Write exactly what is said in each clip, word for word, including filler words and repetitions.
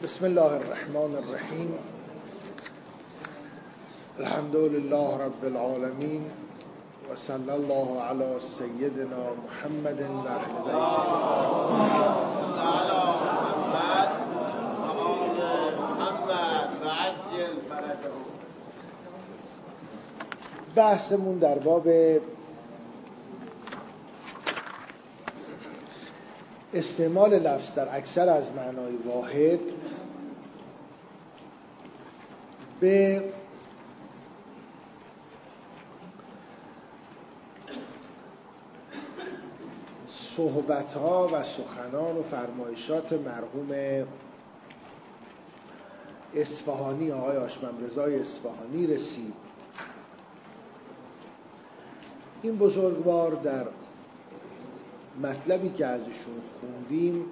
بسم الله الرحمن الرحیم. الحمد لله رب العالمین و صلی الله علی سیدنا محمد و اهل بیته. بحثمون در باب استعمال لفظ در اکثر از معنای واحد به صحبت‌ها و سخنان و فرمایشات مرحوم اصفهانی، آقای هاشم‌رضای اصفهانی رسید. این بزرگوار در مطلبی که از ایشون خوندیم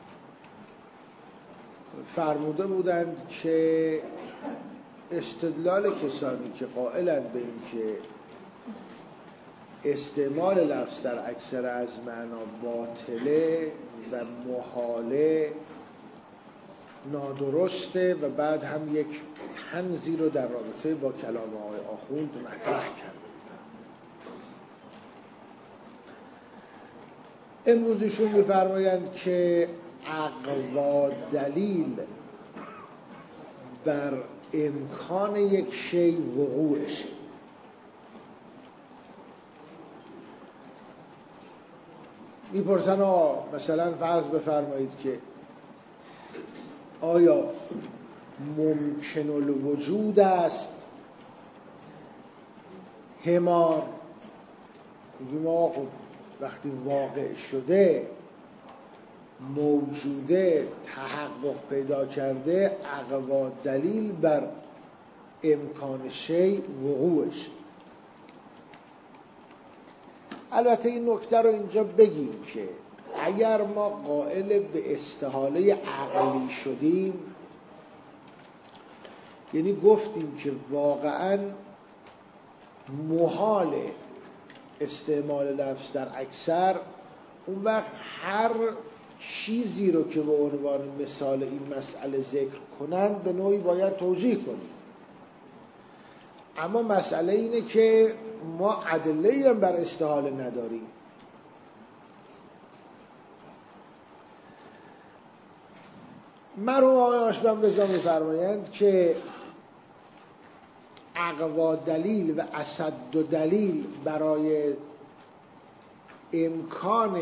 فرموده بودند که استدلال کسانی که قائلند به این که استعمال لفظ در اکثر از معنا باطله و محاله نادرسته و بعد هم یک طنزی رو در رابطه با کلام آقای آخوند مطرح کرد. امروز ایشون می‌فرمایند که اقوا دلیل بر امکان یک شی وقوعش. میپرسن آقا مثلا فرض بفرمایید که آیا ممکن الوجود است حمار؟ میگیم آقا خب وقتی واقع شده موجوده تحقق پیدا کرده اقوا دلیل بر امکان شی وقوعش. البته این نکته رو اینجا بگیم که اگر ما قائل به استحاله عقلی شدیم، یعنی گفتیم که واقعا محال استعمال لفظ در اکثر، اون وقت هر چیزی رو که به عنوان مثال این مسئله ذکر کنند به نوعی باید توجیه کنیم. اما مسئله اینه که ما ادله‌ای هم بر استحاله نداریم. مرحوم آقای هاشم‌رضا می‌فرمایند که اقوا دلیل و اصد دلیل برای امکان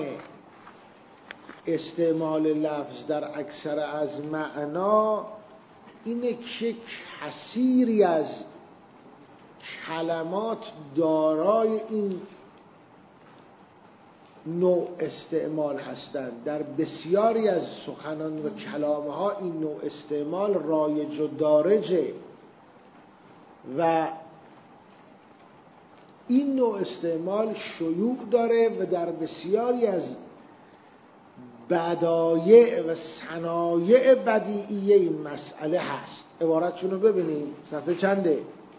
استعمال لفظ در اکثر از معنا اینه که کثیری از کلمات دارای این نوع استعمال هستند. در بسیاری از سخنان و کلامها این نوع استعمال رایج و دارجه و این نوع استعمال شیوع داره و در بسیاری از بدایع و صنایع بدیعیه این مسئله هست. عبارتشون رو ببینیم، صفحه چنده؟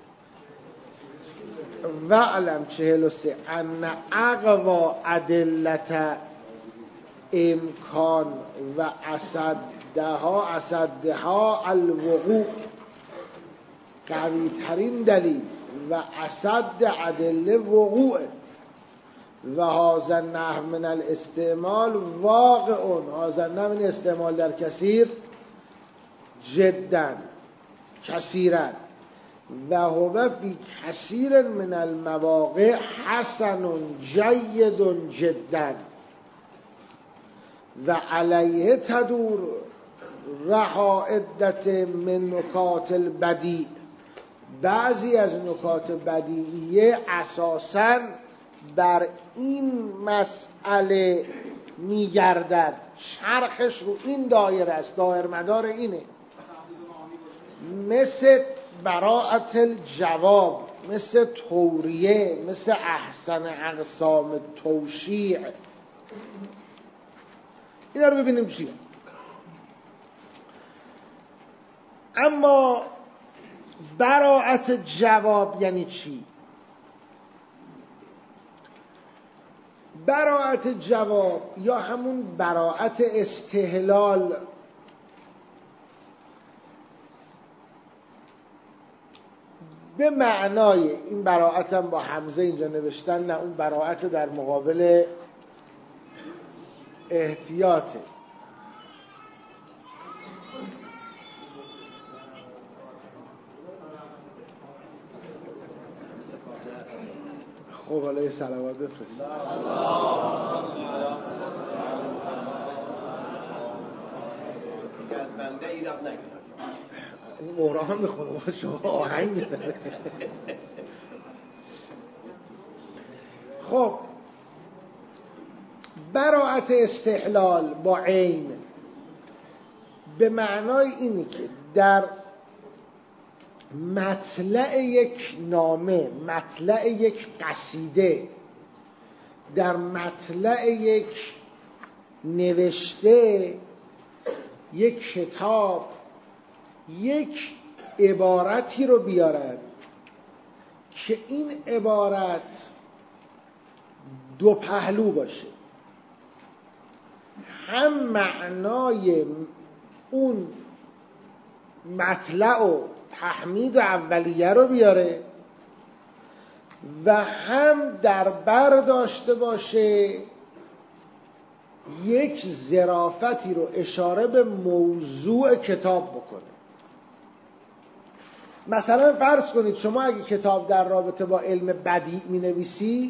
وعلم چهل و سه ان اقوا ادلت امکان و اصدها اصدها الوقوع، قوی ترین دلیل و اصد ادله وقوع و هذا النحو من الاستعمال واقع. هذا النحو من استعمال در کثیر جدا کثیرا و هو فی کثیر من المواقع حسن جید جدا و علیه تدور رحائدت من نکات البدیع. بعضی از نکات بدیعیه اساساً بر این مسئله میگردد، چرخش رو این دایره است، دایر مدار اینه. مثل براءت الجواب، مثل توریه، مثل احسن اقسام توشیع. اینا رو ببینیم چیه. اما براءت جواب یعنی چی؟ براءت جواب یا همون براءت استحلال به معنای این براءتم با حمزه اینجا نوشتن، نه اون براءت در مقابل احتیاطه. خب حالا یه صلوات بفرست. بنده ایراد نگیرم. این قرآن میخونه شما آهنگ میداره. خب براءت استحلال با عین به معنای اینی که در مطلع یک نامه، مطلع یک قصیده، در مطلع یک نوشته، یک کتاب، یک عبارتی رو بیارد که این عبارت دو پهلو باشه، هم معنای اون مطلع و تحمید اولیه رو بیاره و هم در بر داشته باشه یک ظرافتی رو اشاره به موضوع کتاب بکنه. مثلا فرض کنید شما اگه کتاب در رابطه با علم بدیع می نویسی،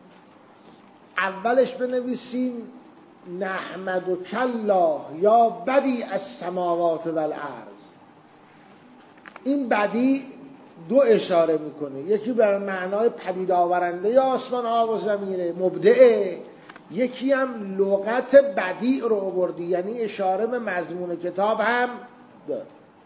اولش بنویسین نحمد کلا یا بدیع السماوات والارض. این بدیع دو اشاره میکنه، یکی بر معنای پدید آورنده یا آسمان ها و زمینه مبدعه، یکی هم لغت بدیع رو آوردی، یعنی اشاره به مضمون کتاب هم داره.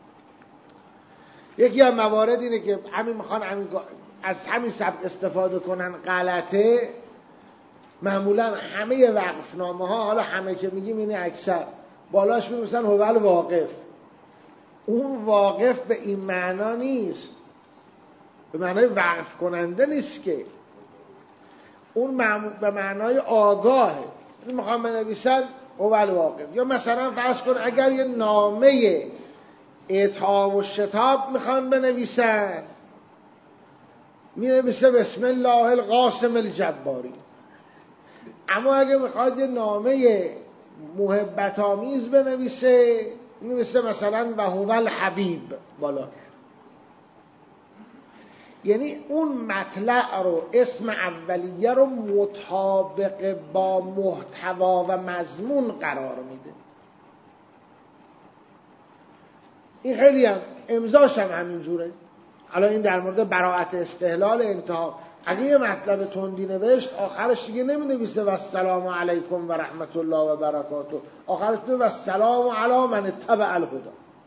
یکی از موارد اینه که همین میخوان همین از همین سبک استفاده کنن غلطه. معمولا همه وقفنامه ها، حالا همه که میگیم اینه اکثر، بالاش می‌نویسن هو الواقف. اون واقف به این معنا نیست، به معنای وقف کننده نیست که، اون به معنای آگاهه. میخوام بنویسن هو الواقف. یا مثلا فرض کن اگر یه نامه اطعام و شتاب میخوان بنویسن، می‌نویسه بسم الله القاسم الجباری. اما اگه میخواد یه نامه محبت آمیز بنویسه، می‌نویسه مثلا و هو الحبیب بالا. یعنی اون مطلع رو، اسم اولیه رو مطابق با محتوا و مضمون قرار میده. این خیلی هم امضاش هم همینجوره. الان این در مورد براءت استحلال انتها. اگه یه مطلب تندی نوشت، آخرش دیگه نمی نویسه و السلام علیکم و رحمت الله و برکاته، آخرش میگه و السلام علی من اتبع الهدی.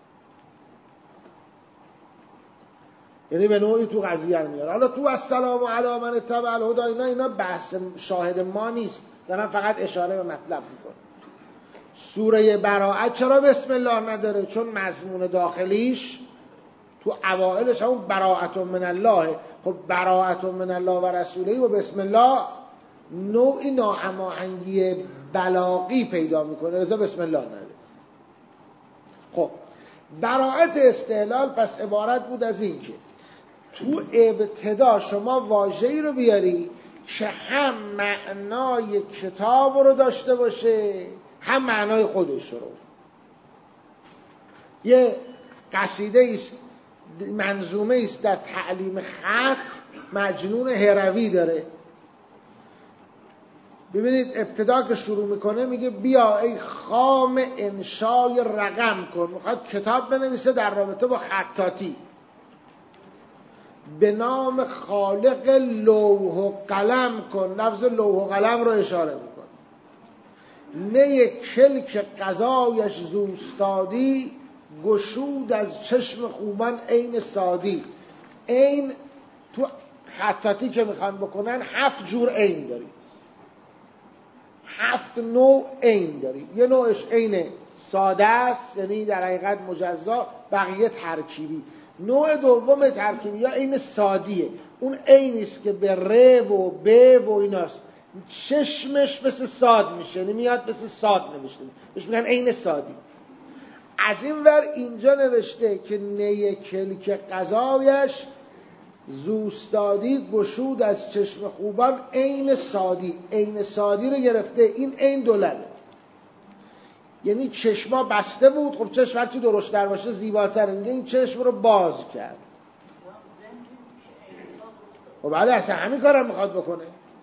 یعنی به نوعی تو قضیه میاره. حالا تو السلام علی من اتبع الهدی اینا اینا بحث شاهد ما نیست، دارن فقط اشاره به مطلب میکنه. سوره براءت چرا بسم الله نداره؟ چون مضمون داخلیش تو اوائلش همون براءت من الله. خب براءت من الله و رسوله و بسم الله نوعی ناهماهنگی بلاغی پیدا میکنه، لذا بسم الله نده. خب براءت استحلال پس عبارت بود از این که تو ابتدا شما واژه‌ای رو بیاری که هم معنای کتاب رو داشته باشه هم معنای خودش رو. یه قصیده است، منظومه است در تعلیم خط، مجنون هروی داره. ببینید ابتدا که شروع میکنه میگه بیا ای خام انشای رقم کن. میخواد کتاب بنویسه در رابطه با خطاطی، به نام خالق لوح و قلم کن. لفظ لوح و قلم رو اشاره میکنه. نه کلک قضایش زوستادی، گشود از چشم خوبان عین سادی. عین تو خطاطی که میخوان بکنن هفت جور عین داری، هفت نوع عین داری. یه نوعش عین ساده است، یعنی در حقیقت مجزا، بقیه ترکیبی. نوع دوم ترکیبی یا عین سادیه، اون عینی است که به ر و ب و ایناست، چشمش مثل ساد میشه، یعنی میاد مثل ساد نوشته، بهش میگن عین سادی. از این ور اینجا نوشته که نی کلک قضایش، زوستادی گشود از چشم خوبان عین سادی. عین سادی رو گرفته، این عین دولبه، یعنی چشما بسته بود، خب چشم هرچی درشتر باشه زیباتره، میگه این چشم رو باز کرد. خب بله اصلا همین کارم میخواد بکنه.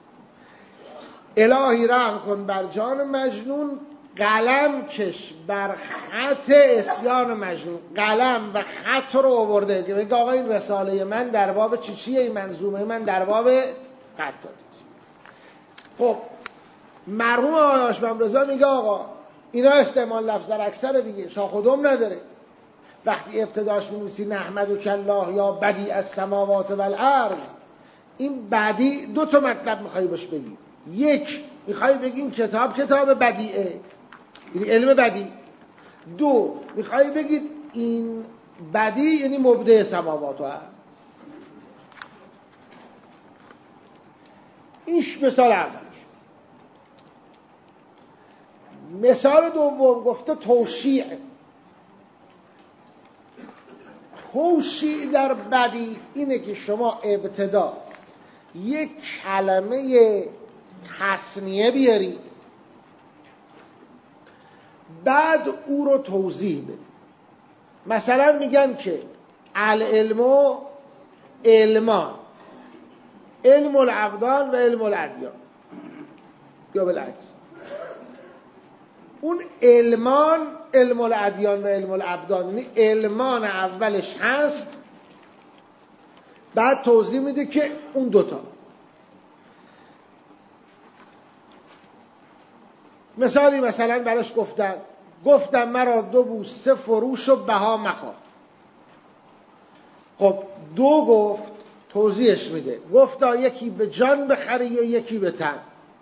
الهی رحم کن بر جان مجنون، قلم کش بر خط اسیان مجنون. قلم و خط رو آورده که بگه آقا این رساله من در باب چی چیه، این منظومه من در باب قطادی. خب مرحوم آقای هاشم رضا میگه آقا اینا استعمال لفظ در اکثر دیگه، شاخ و دم نداره. وقتی ابتداش می‌نویسی نحمدک الله یا بدیع السماوات والارض، این بدیع دو تا مطلب میخوای باش بگی. یک، میخوای بگی این کتاب کتاب بدیعه، یعنی علم بدیع. دو، میخوای بگید این بدیع یعنی مبدع سماوات و ارض. اینش مثال اولش. مثال دوم گفته توشیع. توشیع در بدیع اینه که شما ابتدا یک کلمه تثنیه بیاری، بعد او رو توضیح بده. مثلا میگن که العلم علمان، علم الابدان و علم الادیان، یا بالعکس. اون علمان علم الادیان و علم الابدان، یعنی علمان اولش هست، بعد توضیح میده که اون دوتا. مثالی مثلا براش گفتن، گفتم مرا دو بوسه فروش و بها مخواه. خب دو گفت، توضیحش میده، گفتا یکی به جان بخری و یکی به تن.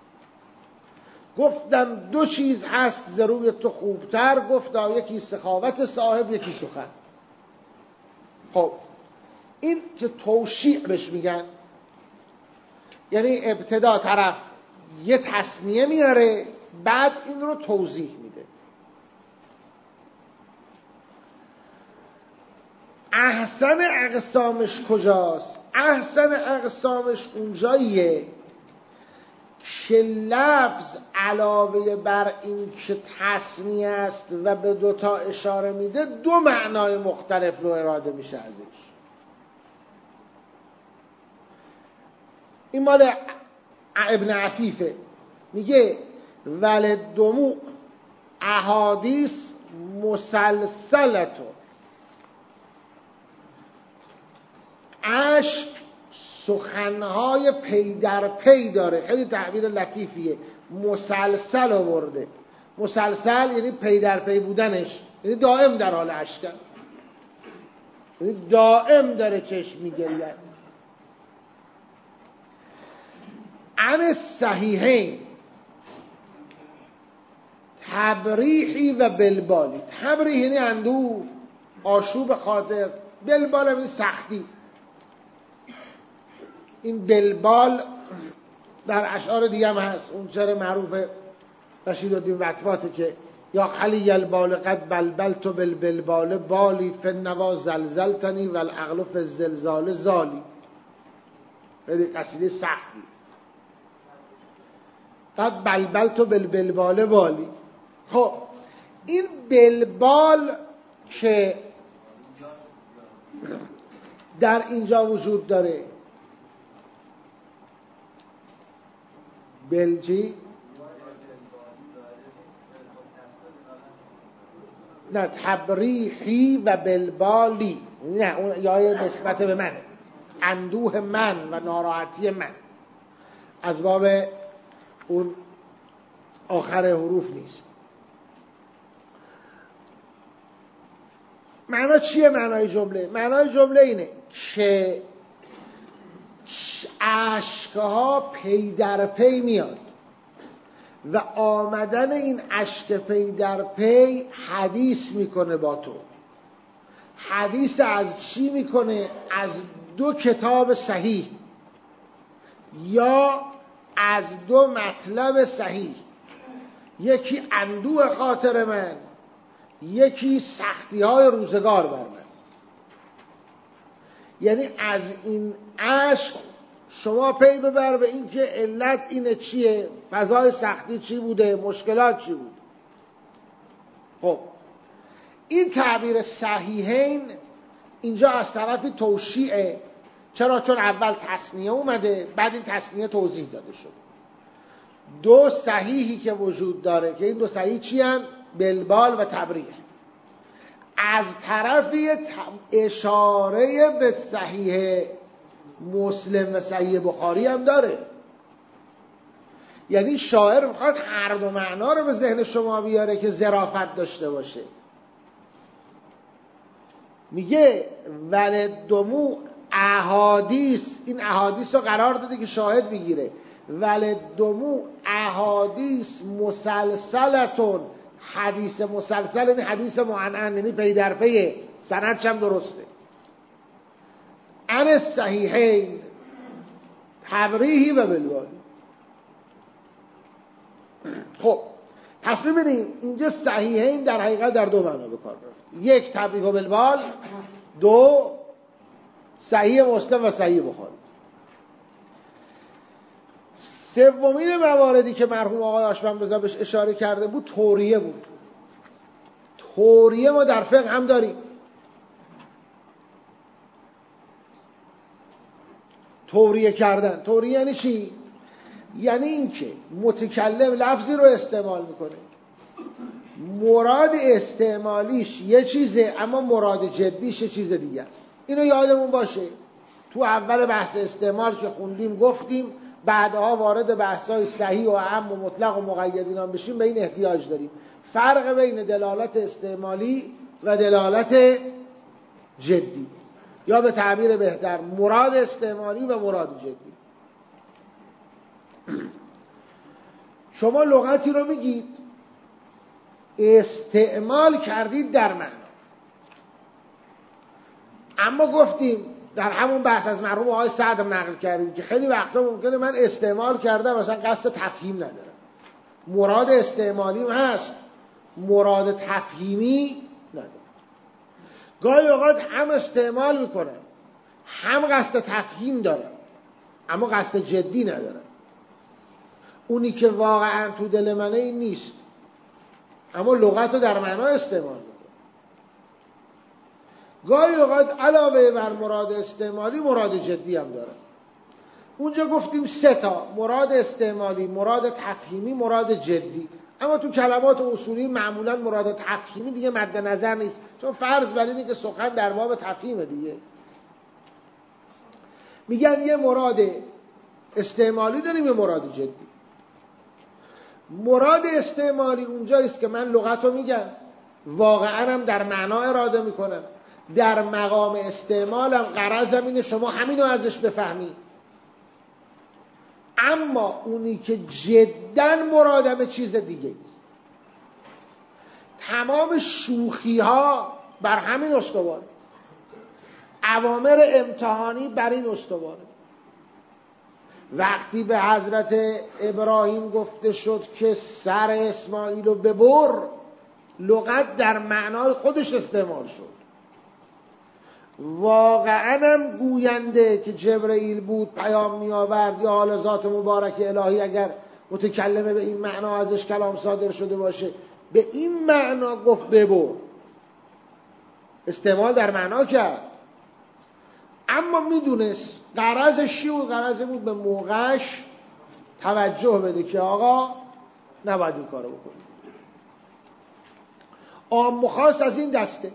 گفتم دو چیز هست ز روی تو خوبتر، گفتا یکی سخاوت صاحب یکی سخن. خب این که توشیع بهش میگن، یعنی ابتدا طرف یه تثنیه میاره، بعد این رو توضیح میده. احسن اقسامش کجاست؟ احسن اقسامش اونجاییه که لفظ علاوه بر این که تثنیه است و به دوتا اشاره میده، دو معنای مختلف رو اراده میشه ازش. این مال ابن عفیفه، میگه ولدموع احادیث مسلسلتو، اشک سخنهای پی در پی داره. خیلی تعبیر لطیفیه، مسلسل آورده. مسلسل یعنی پی در پی بودنش، یعنی دائم در حال اشکن، یعنی دائم داره چشم میگرید. عن صحیحین تبریحی و بلبالی. تبریح یعنی اندوه، آشوب خاطر. بلبال یعنی سختی. این بلبال در اشعار دیگه هم هست. اون شعر معروف رشید الدین وطواته که یا خلی البال قد بلبلت بالبلبال بالی فالنوا زلزلتنی والعقل فی الزلزال زالی. خیلی قصیده سختی. قد بلبلت بالبلبال بالی. خب این بلبال که در اینجا وجود داره، بلجی نه، تبریحی و بلبالی، نه اون یا نسبت به من، اندوه من و ناراحتی من، از باب اون آخر حروف نیست. معنا چیه؟ معنای جمله معنای جمله اینه که اشکها پی در پی میاد و آمدن این اشک پی در پی حدیث میکنه با تو. حدیث از چی میکنه؟ از دو کتاب صحیح یا از دو مطلب صحیح. یکی اندوه خاطر من، یکی سختی های روزگار بر من. یعنی از این عشق شما پی ببر به این که علت اینه چیه، فضای سختی چی بوده، مشکلات چی بود. خب این تعبیر صحیحین اینجا از طرفی توشیعه. چرا؟ چون اول تثنیه اومده، بعد این تثنیه توضیح داده شد. دو صحیحی که وجود داره که این دو صحیح چی هن؟ بلبال و تبریه. از طرفی اشاره به صحیح مسلم و صحیح بخاری هم داره. یعنی شاعر میخواد هر دو معنا رو به ذهن شما بیاره که ظرافت داشته باشه. میگه ولدمو احادیث، این احادیث رو قرار داده که شاهد بگیره. ولدمو احادیث مسلسلتون، حدیث مسلسل یعنی حدیث معنعن، یعنی پی در پی، سندش هم درسته. عن الصحیحین تبریحی و بلبالی. خب پس ببینیم اینجا صحیحین در حقیقت در دو معنا به کار رفت. یک تبریح و بلبال، دو صحیح مسلم و صحیح بخاری. سومین مواردی که مرحوم آقای آشمنبزا بهش اشاره کرده بود توریه بود. توریه ما در فقه هم داریم. توریه کردن. توریه یعنی چی؟ یعنی اینکه متکلم لفظی رو استعمال میکنه، مراد استعمالیش یه چیزه اما مراد جدیش یه چیز دیگه است. اینو یادمون باشه. تو اول بحث استعمال که خوندیم گفتیم بعدها وارد بحث‌های صحیح و عام و مطلق و مقید اینا بشیم به این احتیاج داریم. فرق بین دلالت استعمالی و دلالت جدی، یا به تعبیر بهتر مراد استعمالی و مراد جدی. شما لغتی رو میگید استعمال کردید در معنا، اما گفتیم در همون بحث از مرحوم آقای سعد نقل کردیم که خیلی وقتا ممکنه من استعمال کردم مثلا قصد تفهیم ندارم، مراد استعمالیم هست، مراد تفهیمی ندارم. گاهی اوقات هم استعمال میکنم هم قصد تفهیم دارم اما قصد جدی ندارم. اونی که واقعا تو دل منه این نیست، اما لغت رو در معنا استعمال میکنم. گاهی اوقات علاوه بر مراد استعمالی مراد جدی هم دارم. اونجا گفتیم سه تا: مراد استعمالی، مراد تفهیمی، مراد جدی. اما تو کلمات اصولی معمولا مراد تفهیمی دیگه مد نظر نیست، چون فرض بر اینه که سخن در باب تفهیمه دیگه. میگن یه مراد استعمالی داریم، یه مراد جدی. مراد استعمالی اونجاییست که من لغت رو میگم، واقعا هم در معنا اراده میکنم، در مقام استعمالم غرضم اینه شما همینو ازش بفهمی. اما اونی که جداً مرادم چیز دیگه است. تمام شوخی ها بر همین استواره، اوامر امتحانی بر این استواره. وقتی به حضرت ابراهیم گفته شد که سر اسماعیل رو ببر، لغت در معنای خودش استعمال شد. واقعا هم گوینده که جبرئیل بود پیام می آورد یا حال ذات مبارک الهی اگر متکلمه به این معنا ازش کلام صادر شده باشه، به این معنا گفت ببر، استعمال در معنا کرد. اما میدونست غرضش چی بود؟ غرض بود به موقعش توجه بده که آقا نباید این کارو بکنی. عام و خاص از این دسته.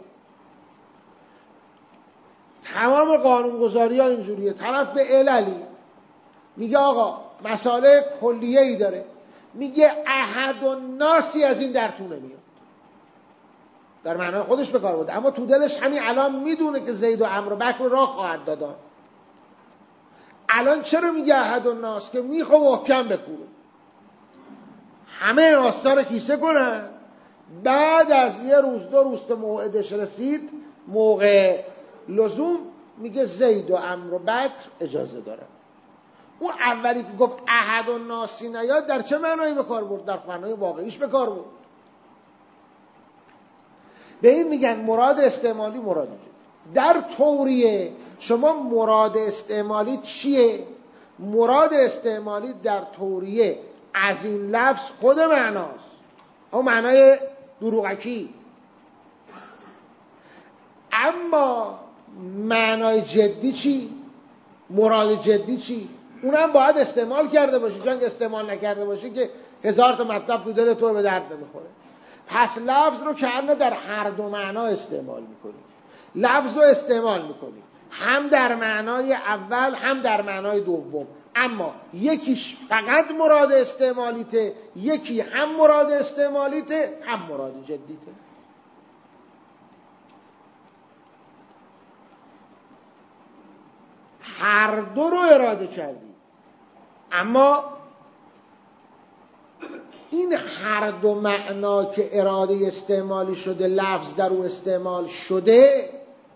تمام قانونگذاری ها اینجوریه. طرف به عللی میگه آقا مسئله کلیه ای داره، میگه احد و ناسی از این درتونه میاد، در معنای خودش به کار برده، اما تو دلش همین الان میدونه که زید و عمرو بکر راه خواهد دادن. الان چرا میگه احد و ناس؟ که میخواه محکم بکوره، همه آستار کیسه کنن. بعد از یه روز دو روز که موعدش رسید، موقع لزوم، میگه زید و عمرو و بکر اجازه دارن. اون اولی که گفت احد و ناسی نیاد در چه معنایی به کار برد؟ در معنای واقعیش به کار برد. به این میگن مراد استعمالی، مراد جدی. در توریه شما مراد استعمالی چیه؟ مراد استعمالی در توریه از این لفظ خود معناست، اون معنای دروغکی. اما معنای جدی چی؟ مراد جدی چی؟ اونم باید استعمال کرده باشی، چون استعمال نکرده باشی که هزار تا مطلب تو دل تو به درد نمیخوره. پس لفظ رو کنه در هر دو معنا استعمال میکنی. لفظ رو استعمال میکنی هم در معنای اول هم در معنای دوم، اما یکیش فقط مراد استعمالیته، یکی هم مراد استعمالیته هم مراد جدیته. هر دو رو اراده کردی، اما این هر دو معنا که اراده استعمالی شده، لفظ در او استعمال شده،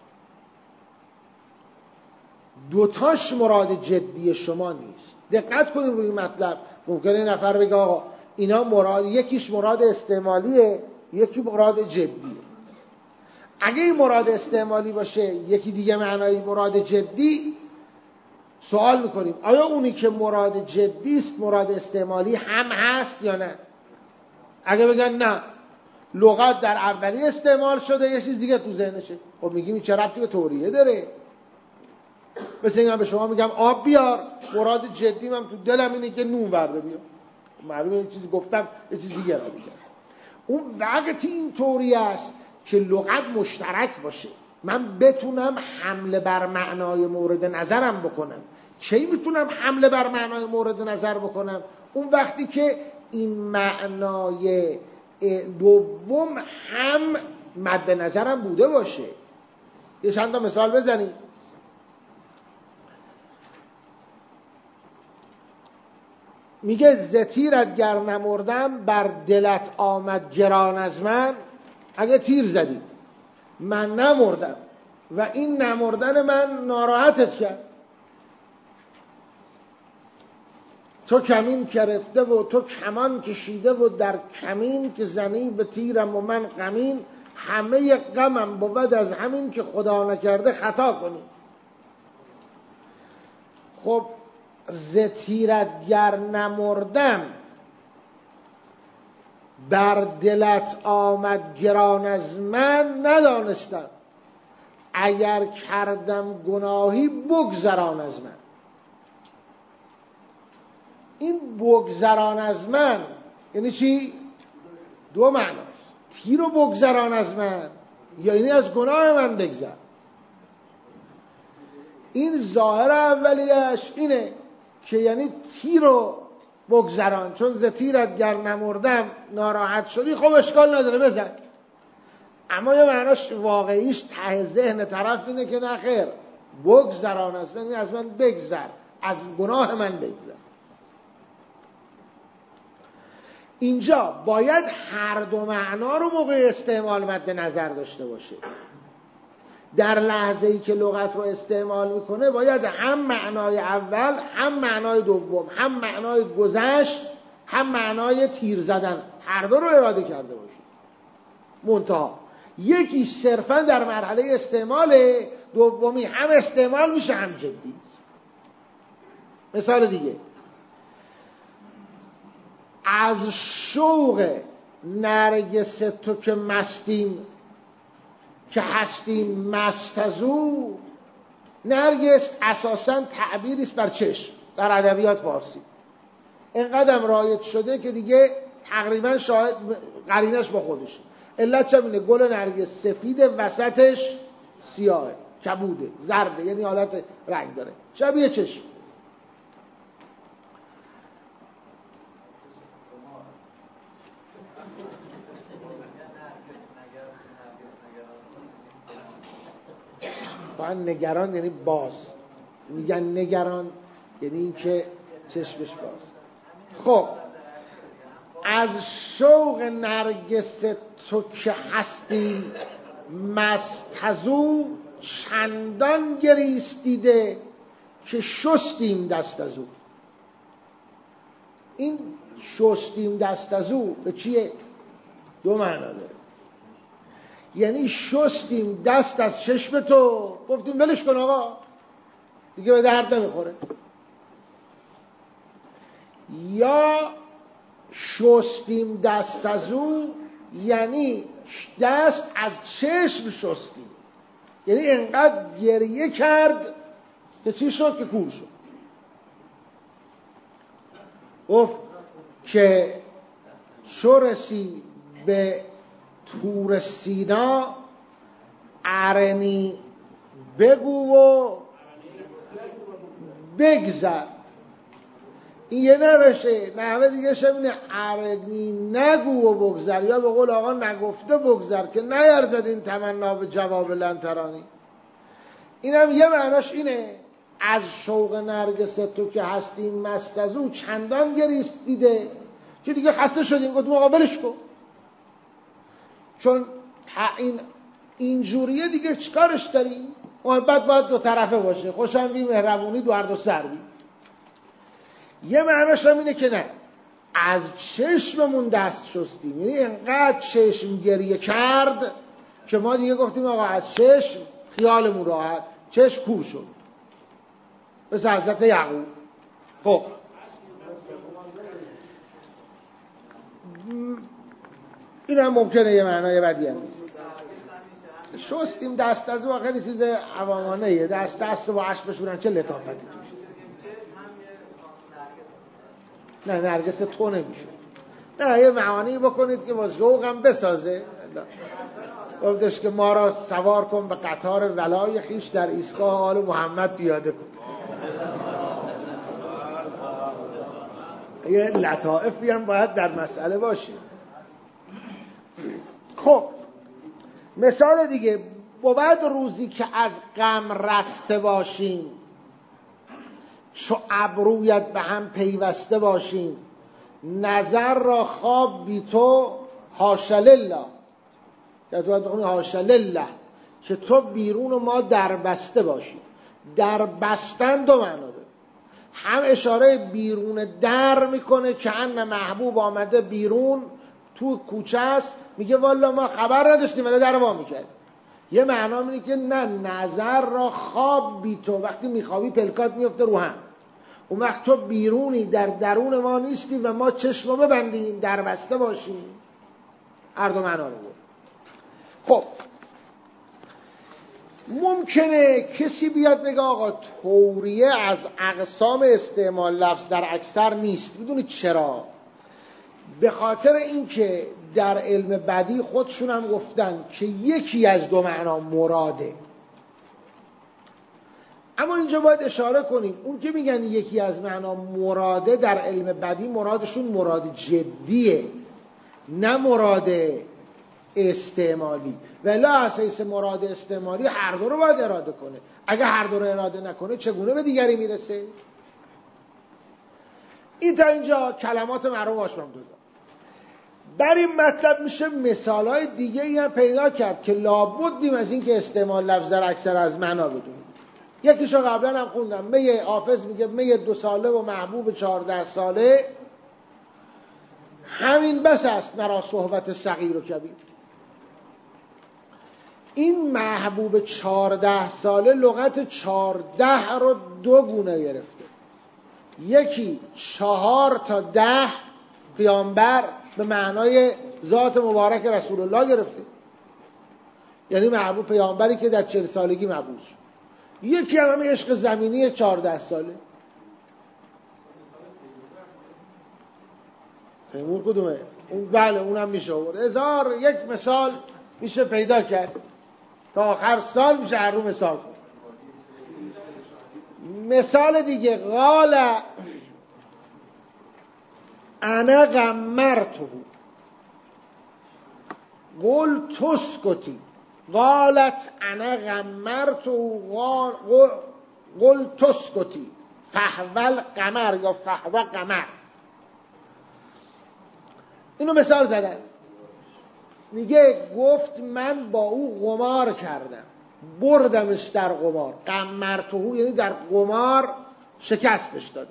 دوتاش مراد جدی شما نیست. دقت کنید روی مطلب. ممکنه نفر بگه آقا اینا مراد، یکیش مراد استعمالیه یکی مراد جدیه. اگه این مراد استعمالی باشه یکی دیگه معنای مراد جدی، سوال میکنیم آیا اونی که مراد جدی است مراد استعمالی هم هست یا نه؟ اگه بگن نه، لغت در اولی استعمال شده یه چیز دیگه تو ذهنشه، خب میگیم این چه ربطی به توریه داره؟ مثل اینکه به شما میگم آب بیار، مراد جدی من تو دلم اینه که نون ورده بیار، معلومه یه چیزی گفتم یه چیز دیگه را بگم. اون وقتی این طوری است که لغت مشترک باشه، من بتونم حمله بر معنای مورد نظرم بکنم. کی میتونم حمله بر معنای مورد نظر بکنم؟ اون وقتی که این معنای دوم هم مد نظرم بوده باشه. یه چند تا مثال بزنیم. میگه ز تیرت گر نمردم بر دلت آمد گران از من. اگه تیر زدی من نمردم و این نمردن من ناراحتت کرد، تو کمین کرفته و تو کمان کشیده و در کمین که زنی به تیرم و من غمین، همه غمم بود از همین که خدا نکرده خطا کنی. خب ز تیرت گر نمردم بر دلت آمد گران از من، ندانستم اگر کردم گناهی بگذران از من. این بگذران از من یعنی چی؟ دو معناست. تیر رو بگذران از من یعنی از گناه من بگذر. این ظاهر اولیش اینه که یعنی تیر رو بگذران، چون ز تیرت گر نمردم ناراحت شدی، خب اشکال نداره بزن. اما یه معناش واقعیش ته ذهن طرف اینه که نه خیر، بگذران از من، از من بگذر، از گناه من بگذر. اینجا باید هر دو معنا رو موقع استعمال مد نظر داشته باشه. در لحظه ای که لغت رو استعمال میکنه باید هم معنای اول هم معنای دوم، هم معنای گذشت هم معنای تیر زدن، هر دو رو اراده کرده باشه. منتها یکی صرفا در مرحله استعماله، دومی هم استعمال میشه هم جدی. مثال دیگه، از شوق نرگس تو که مستیم که هستیم مست از او. نرگس اساساً تعبیری است بر چشم در ادبیات فارسی. اینقدر رایج شده که دیگه تقریبا شاید قرینش با خودشه. علت چه اینه؟ گل نرگس سفید، وسطش سیاهه، کبوده، زرده، یعنی حالت رنگ داره، شبیه چشم. نگران یعنی باز، میگن نگران یعنی این که چشمش باز. خب از شوق نرگس تو که هستیم مست از او، چندان گریستیده که شستیم دست از او. این شستیم دست از او به چیه؟ دو معنا داره. یعنی شستیم دست از چشم تو، گفتیم ولش کن آقا دیگه به درد نمیخوره. یا شستیم دست از او یعنی دست از چشم شستیم، یعنی انقدر گریه کرد که چی شد که کور شد. گفت که چو رسی به طور سینا ارنی بگو و بگذر. این یه نوشه نحوه دیگه شمینه ارنی نگو و بگذر، یا به قول آقا نگفته بگذر که نیرزد این تمنا به جواب لنترانی. این هم یه معناش اینه از شوق نرگس تو که هستیم مست از او چندان گریست دیده که دیگه خسته شدیم، گفتیم آقا ولش کن، چون این اینجوریه دیگه چیکارش داریم؟ محبت باید دو طرفه باشه، خوشم بی مهربونی دو هر دو سر بی. یه معناش هم اینه که نه از چشممون دست شستیم، یعنی انقدر چشم گریه کرد که ما دیگه گفتیم آقا از چشم خیالمون راحت، چشم کور شد مثل حضرت یعقوب. خب این هم ممکنه یه معنای بدی هم شستیم دست از او، خیلی چیز عوامانه یه دست دست با عشق بشورن چه لطافتی توش. نه نرگس تو نمیشه، نه یه معانی بکنید که با ذوقم بسازه. گفتش که ما را سوار کن به قطار ولای خیش در ایستگاه آل محمد پیاده کن. یه لطائفی هم باید در مسئله باشه. خب مثال دیگه، بود روزی که از غم رسته باشیم، چو ابرویت به هم پیوسته باشیم، نظر را خواب بی تو حاشا لله، یا تو باید بخونی حاشا لله، که تو بیرون و ما در بسته باشیم. در بستن دو معنا داره، هم اشاره بیرون در میکنه که ان محبوب آمده بیرون تو کوچه است، میگه والا ما خبر نداشتیم ولی در وا میکرد. یه معنا اینه که نه نظر را خواب بی تو، وقتی میخوابی پلکات میفته رو هم، اون وقت تو بیرونی در درون ما نیستی و ما چشمو ببندیم در بسته باشیم. هر دو معنا رو بود. خب ممکنه کسی بیاد بگه آقا توریه از اقسام استعمال لفظ در اکثر نیست. میدونید چرا؟ به خاطر اینکه در علم بدیع خودشون هم گفتن که یکی از دو معنا مراده. اما اینجا باید اشاره کنیم اون که میگن یکی از معنا مراده در علم بدیع مرادشون مراد جدیه، نه مراد استعمالی. ولی اساس مراد استعمالی هر دو رو باید اراده کنه. اگه هر دو رو اراده نکنه چگونه به دیگری میرسه؟ این تا اینجا کلمات مرحوم هاشم دوزا. بر این مطلب میشه مثالهای دیگه ای هم پیدا کرد که لابدیم از این که استعمال لفظ در اکثر از معنا بدونیم. یکیشو قبلا هم خوندم، می حافظ میگه می دو ساله و محبوب چهارده ساله، همین بس است مرا صحبت صغیر و کبیر. این محبوب چهارده ساله لغت چهارده رو دو گونه گرفته، یکی چهار تا ده پیامبر به معنای ذات مبارک رسول الله گرفته، یعنی محبوب پیامبری که در چهل سالگی مبعوث شد. یکی هم همه عشق زمینی چهارده ساله. تیمور کدومه؟ اون بله اونم میشه آورد. هزار یک مثال میشه پیدا کرد، تا آخر سال میشه هر رو مثال کنه. مثال دیگه، قال انا غمرته قل تسکتی، قالت انا غمرته قل تسکتی فهول قمر یا فهو قمر. اینو مثال زدن. میگه گفت من با او قمار کردم، بردمش در قمار. قمرته یعنی در قمار شکستش دادم.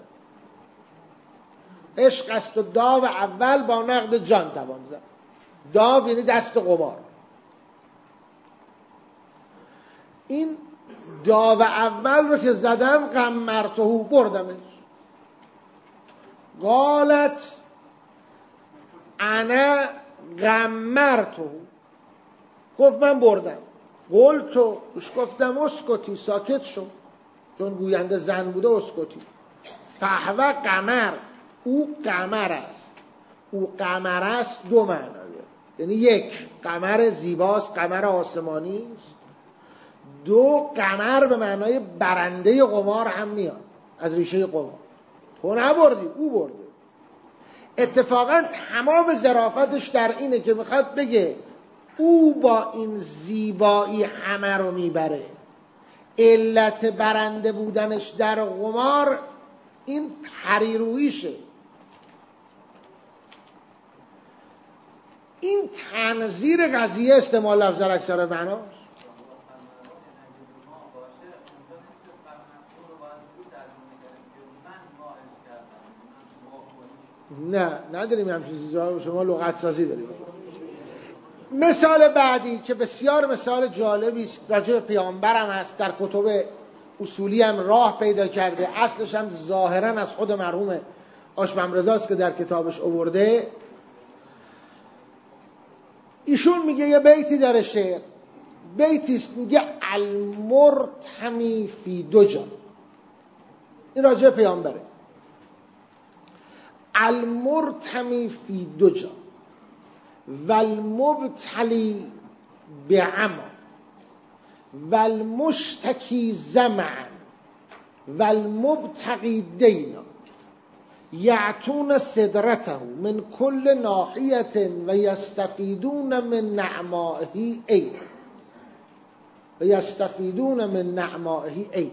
عشق است و داو اول با نقد جان توان زد. داو یعنی دست قمار. این داو اول رو که زدم قمرتهو بردمش. قالت انا قمرتهو، گفت من بردم. قلتو، روش گفتم اسکتی، ساکت شو، چون گوینده زن بوده اسکتی. فهو قمر، او قمر است. او قمر است دو معنی داره، یعنی یک قمر زیباست، قمر آسمانی است. دو قمر به معنای برنده قمار هم میاد، از ریشه قمار. تو نبردی، او برده. اتفاقا تمام ظرافتش در اینه که میخواد بگه او با این زیبایی همه رو میبره. علت برنده بودنش در قمار این پریرویشه. این تنظیر قضیه استعمال لفظ در اکثر معناست. نه نداریم همچین چیزی، شما لغت سازی داریم. مثال بعدی که بسیار مثال جالبی است، راجع به پیامبرم هست، در کتب اصولی هم راه پیدا کرده، اصلش هم ظاهرا از خود مرحوم آشمم رضاست که در کتابش آورده. ایشون میگه یه بیتی داره شعر، بیتی است میگه المرتمی فی دو جا، این راجع به پیامبره. المرتمی فی دو جا والمبتلی بعما والمشتکی زمعا والمبتقی دینا یعتون صدرته من کل ناحیت و یستفیدون من نعمائه ای و یستفیدون من نعمائه ای.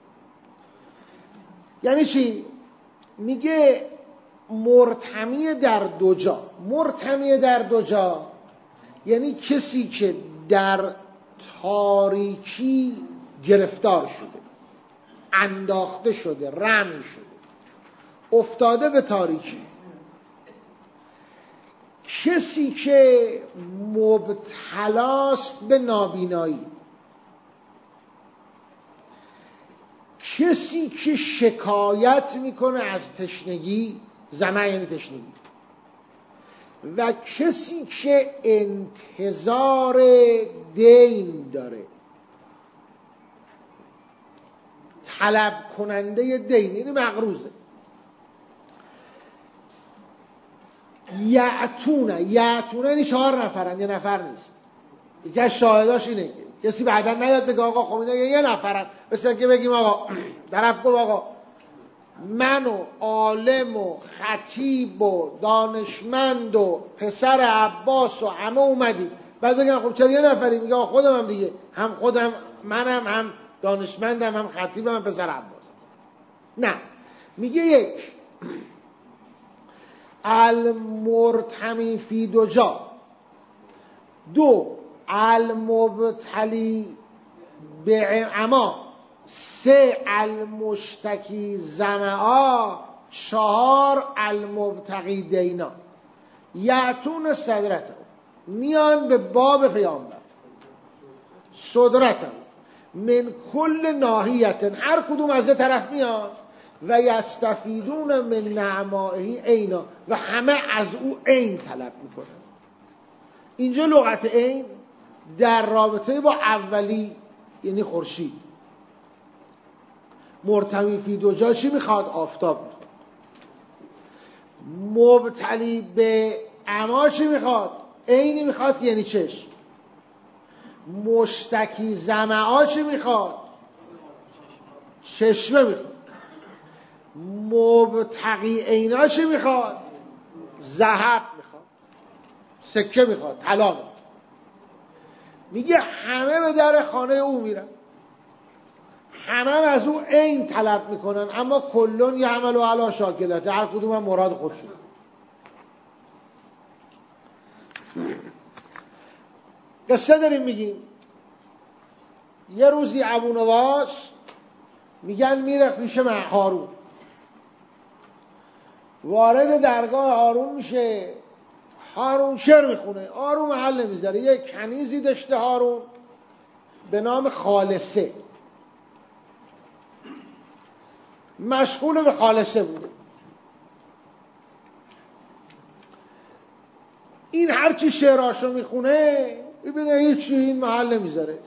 یعنی چی؟ میگه مرتمی در دو جا. مرتمی در دو جا یعنی کسی که در تاریکی گرفتار شده، انداخته شده، رم شده، افتاده به تاریکی. کسی که مبتلاست به نابینایی، کسی که شکایت میکنه از تشنگی، زمع یعنی تشنگی، و کسی که انتظار دین داره، طلب کننده دین، یعنی مقروضه. یعتونه، یعتونه یعنی چهار نفرن، یه نفر نیست. یکی از شاهداش اینه که کسی بعدا نیاد بگه آقا خب اینا یه نفرن، مثل که بگیم آقا طرف گفت آقا من و عالم و خطیب و دانشمند و پسر عباس و همه اومدیم، بعد بگم خب چرا یه نفری؟ میگه خودم هم دیگه، هم خودم منم، هم دانشمندم، هم خطیبم، هم پسر عباس. نه، میگه یک المرتمی فی دو جا، دو المبتلی بعما، سه المشتکی زمعا، چهار المبتقی دینا. یعتون صدرته، میان به باب پیامبر، صدرته من کل ناحیت، هر کدوم از یه طرف میان، و یستفیدون من نعمائه عینا، و همه از او عین طلب میکنن. اینجا لغت عین در رابطه با اولی یعنی خورشید. مرتمی فی دو جا چی میخواد؟ آفتاب میخواد. مبتلی به عما چی میخواد؟ عینی میخواد که یعنی چشم. مشتکی زمعا چی میخواد؟ چشمه میخواد. مبتقی عینا چی میخواد؟ ذهب میخواد، سکه میخواد، طلا میخواد. میگه همه به در خانه او میرن، همه از او عین طلب میکنن، اما کلون یعمل و علی شاکلته، هر کدوم هم مراد خودشون. قصه داریم میگیم. یه روزی ابو نواس میگن میره پیش هارون، وارد درگاه هارون میشه. هارون شعر میخونه، هارون محل نمیذاره. یه کنیزی داشته هارون، به نام خالصه، مشغول به خالصه بوده. این هرچی شعراشو میخونه ببینه هیچی این محل نمیذاره.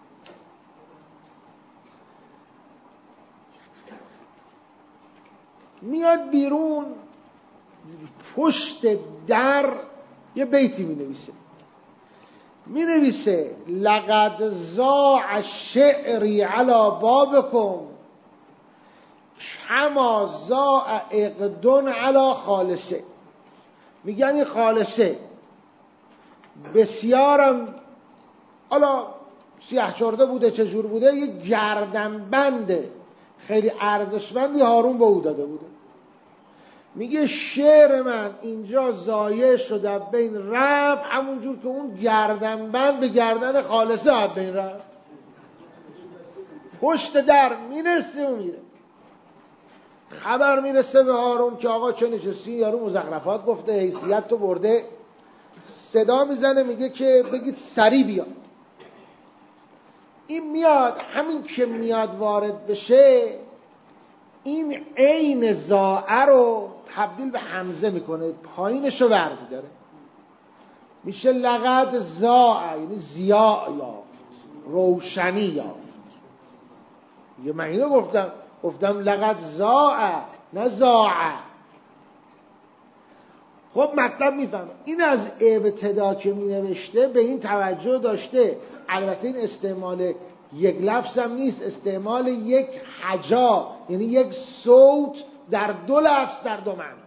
میاد بیرون پشت در یه بیتی می نویسه می نویسه لقد ضاع شعری علی بابکم کما ضاع عقد علی خالصه. میگن این خالصه بسیارم حالا سیاه چرده بوده چجور بوده، یه گردنبند خیلی ارزشمندی هارون به او داده بوده. میگه شعر من اینجا ضایع شده بین رفت، همونجور که اون گردنبند به گردن خالصه از بین رفت. پشت در میرسه و میره. خبر میرسه به هارون که آقا چه نشستی، یارو مزخرفات گفته، حیثیت تو برده. صدا میزنه میگه که بگید سری بیاد. این میاد، همین که میاد وارد بشه این عین زائر رو تبدیل به همزه میکنه، پایینشو ور میداره، میشه لقد زاء، یعنی ضیاء یافت، روشنی یافت. یه من اینو گفتم گفتم لقد زاء نه زاء. خب مطلب میفهمه. این از ابتدا که می نوشته به این توجه داشته، البته این استعمال یک لفظ هم نیست، استعمال یک حجا، یعنی یک صوت در دو لفظ در دو معنی.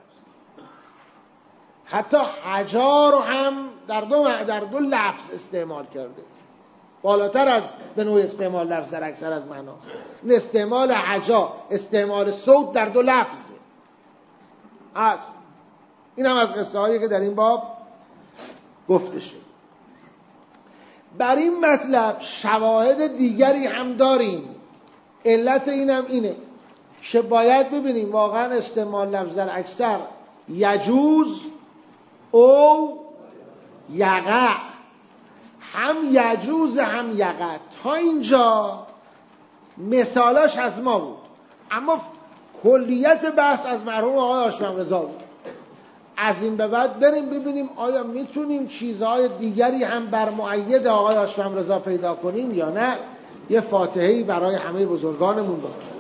حتی حجا رو هم در دو در دو لفظ استعمال کرده، بالاتر از به نوع استعمال لفظ در اکثر از معناست. این استعمال حجا، استعمال صوت در دو لفظه است. این هم از قصه هایی که در این باب گفته شد. بر این مطلب شواهد دیگری هم داریم. علت اینم اینه که باید ببینیم واقعا استعمال لفظ در اکثر یجوز او یقع، هم یجوز هم یقع. تا اینجا مثالاش از ما بود، اما کلیت بحث از مرحوم آقای هاشمی رضا بود. از این به بعد بریم ببینیم آیا میتونیم چیزهای دیگری هم بر مؤید آقای هاشمی رضا پیدا کنیم یا نه. یه فاتحه‌ای برای همه بزرگانمون بخونیم.